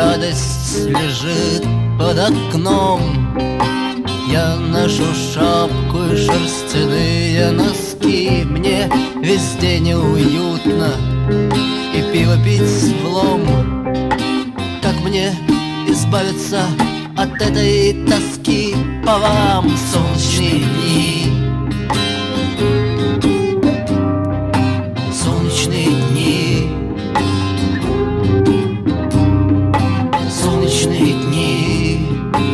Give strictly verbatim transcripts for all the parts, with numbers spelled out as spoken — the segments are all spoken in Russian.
радость лежит под окном. Я ношу шапку и шерстяные носки. Мне везде неуютно и пиво пить влом. Как мне избавиться от этой тоски по вам, солнечные дни? Солнечные дни, солнечные дни.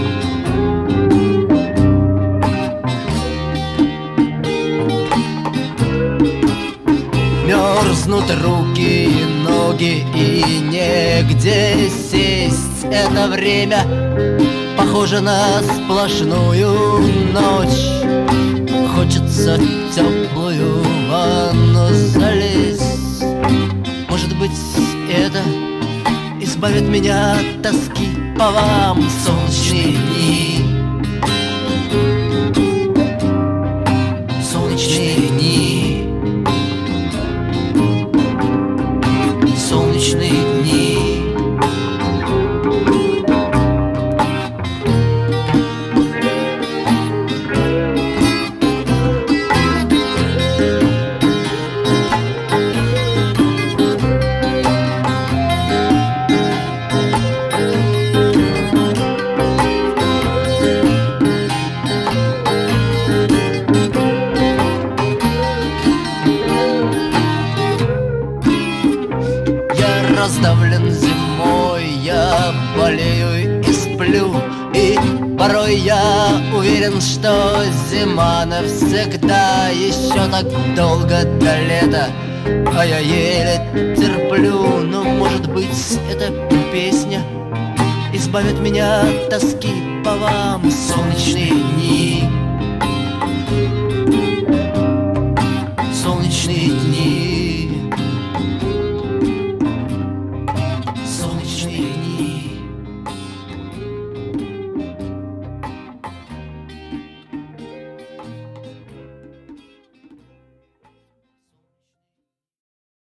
Мерзнут руки и ноги, и негде сесть. Это время похоже на сплошную ночь. Хочется в теплую ванну залезть. Может быть, это избавит меня от тоски по вам, солнечные дни. Солнечные дни, солнечные дни. Раздавлен зимой, я болею и сплю. И порой я уверен, что зима навсегда. Еще так долго до лета, а я еле терплю. Но может быть эта песня избавит меня от тоски по вам, солнечные дни.